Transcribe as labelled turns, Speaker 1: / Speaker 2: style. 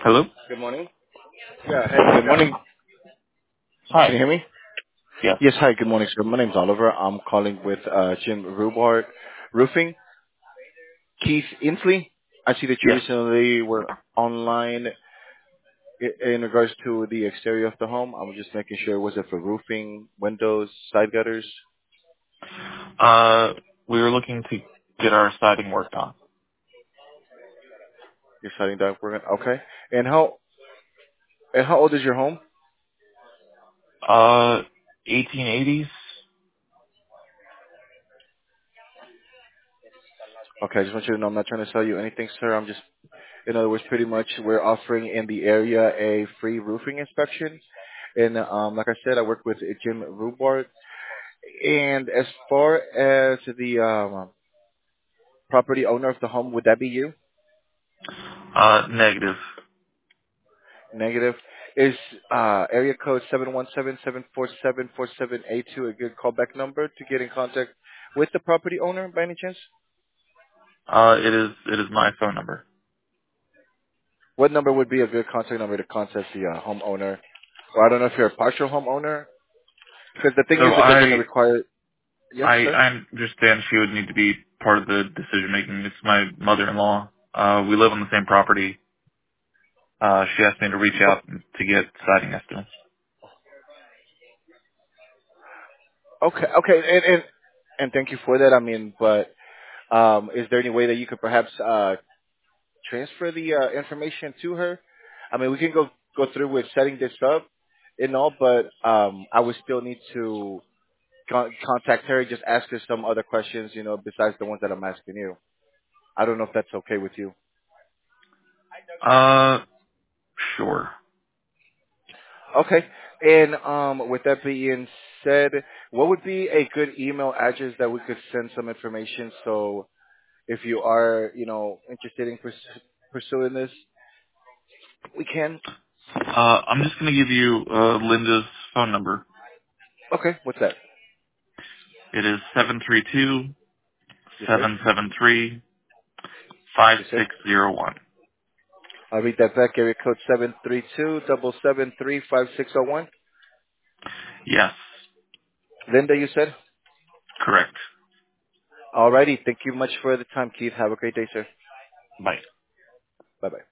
Speaker 1: Hello?
Speaker 2: Good morning. Yeah. Hey, good morning. Can
Speaker 1: Hi.
Speaker 2: you hear me?
Speaker 1: Yes.
Speaker 2: Yes. Hi. Good morning, sir. My name's Oliver. I'm calling with Jim Rubart Roofing. Keith Inslee. I see that you
Speaker 1: Yes.
Speaker 2: recently were online in regards to the exterior of the home. I was just making sure, was it for roofing, windows, side gutters,
Speaker 1: Uh, we were looking to get our siding worked on.
Speaker 2: your siding duct work? Okay. And how old is your home?
Speaker 1: Uh, 1880s?
Speaker 2: Okay. I just want you to know I'm not trying to sell you anything, sir. I'm just, in other words, pretty much we're offering in the area a free roofing inspection. And like I said, I work with Jim Rubart. And as far as the property owner of the home, would that be you?
Speaker 1: Negative.
Speaker 2: Negative. Is area code 717-747-4782 a good callback number to get in contact with the property owner by any chance?
Speaker 1: It is my phone number.
Speaker 2: What number would be a good contact number to contact the homeowner? Or I don't know if you're a partial homeowner. Because the thing
Speaker 1: So
Speaker 2: is that they're going to require... Yes, sir?
Speaker 1: I understand she would need to be part of the decision making. It's my mother-in-law. We live on the same property. She asked me to reach out to get siding estimates.
Speaker 2: Okay, okay. And thank you for that. I mean, but is there any way that you could perhaps transfer the information to her? I mean, we can go through with setting this up and all, but I would still need to contact her, just ask her some other questions, besides the ones that I'm asking you. I don't know if that's okay with you.
Speaker 1: Uh, sure.
Speaker 2: Okay. And with that being said, what would be a good email address that we could send some information? So if you are, interested in pursuing this, we can.
Speaker 1: I'm just gonna give you, Linda's phone number.
Speaker 2: Okay. What's that?
Speaker 1: It is 732
Speaker 2: Yes, sir.
Speaker 1: 773 five
Speaker 2: Yes, sir.
Speaker 1: six zero one.
Speaker 2: I'll read that back. Area code 732-773-5601.
Speaker 1: Yes,
Speaker 2: Linda, you said?
Speaker 1: correct.
Speaker 2: Alrighty. Thank you much for the time, Keith. Have a great day, sir.
Speaker 1: Bye.
Speaker 2: Bye-bye.